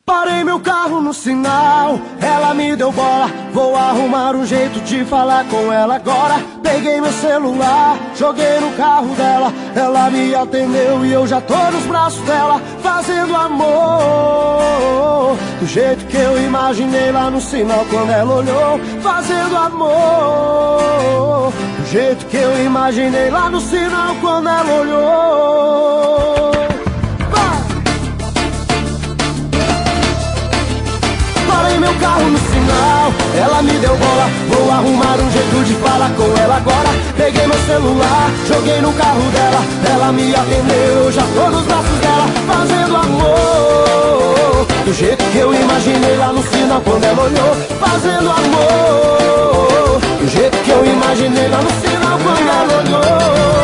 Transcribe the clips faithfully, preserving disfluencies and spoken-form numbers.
Parei meu carro no sinal, ela me deu bola. Vou arrumar um jeito de falar com ela agora. Peguei meu celular, joguei no carro dela. Ela me atendeu e eu já tô nos braços dela, fazendo amor do jeito que eu imaginei lá no sinal quando ela olhou. Fazendo amor do jeito que eu imaginei lá no sinal quando ela olhou. Parei meu carro no sinal, ela me deu bola. Vou arrumar um jeito de falar com ela agora. Peguei meu celular, joguei no carro dela. Ela me atendeu, eu já tô nos braços dela, fazendo amor do jeito que eu imaginei lá no sinal quando ela olhou. Fazendo amor do jeito que eu imaginei lá no sinal quando ela olhou.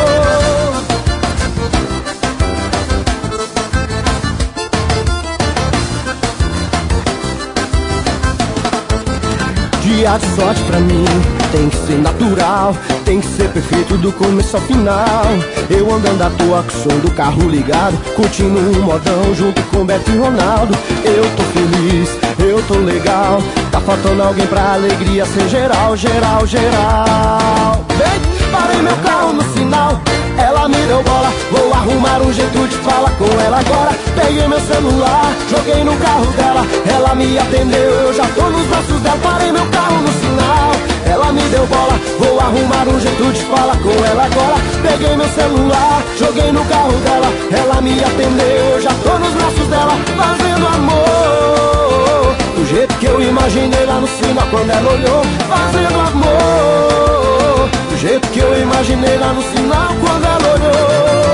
Dia de sorte pra mim tem que ser natural, tem que ser perfeito do começo ao final. Eu andando à toa com o som do carro ligado, curtindo um modão junto com Beto e Ronaldo. Eu tô feliz, eu tô legal, tá faltando alguém pra alegria ser geral, geral, geral. Vem, parei meu carro no sinal, ela me deu bola. Vou arrumar um jeito de falar com ela agora. Peguei meu celular, joguei no carro dela. Ela me atendeu, eu já tô nos braços dela. Parei meu carro no sinal, ela me deu bola. Vou arrumar um jeito de falar com ela agora. Peguei meu celular, joguei no carro dela. Ela me atendeu, eu já tô nos braços dela, fazendo amor do jeito que eu imaginei lá no sinal quando ela olhou. Fazendo amor do jeito que eu imaginei lá no sinal quando ela olhou.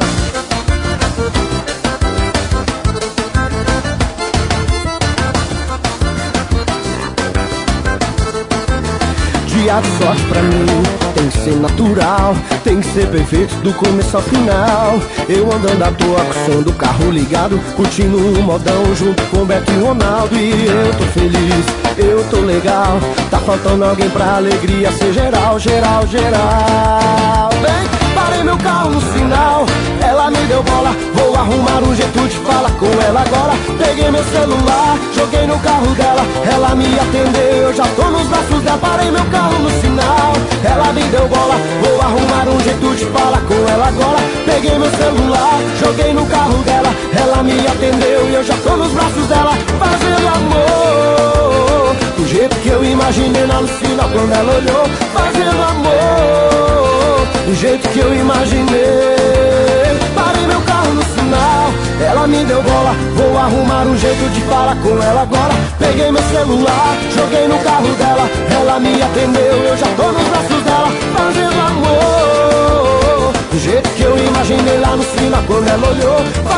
Dia de sorte pra mim tem que ser natural, tem que ser perfeito do começo ao final. Eu andando à toa com o som do carro ligado, curtindo um modão junto com Beto e Ronaldo. E eu tô feliz, eu tô legal, tá faltando alguém pra alegria ser geral, geral, geral. Vem, parei meu carro no sinal, ela me deu bola. Vou arrumar um jeito de falar com ela agora. Peguei meu celular, joguei no carro dela. Ela me atendeu, eu já tô nos braços dela. Parei meu carro no sinal, ela me deu bola. Vou arrumar um jeito de falar com ela agora. Peguei meu celular, joguei no carro dela. Ela me atendeu e eu já tô nos braços dela, fazendo amor do jeito que eu imaginei lá no sinal quando ela olhou. Fazendo amor do jeito que eu imaginei. Parei meu carro no sinal, ela me deu bola. Vou arrumar um jeito de falar com ela agora. Peguei meu celular, joguei no carro dela. Ela me atendeu, eu já tô nos braços dela, fazendo amor do jeito que eu imaginei lá no sinal quando ela olhou.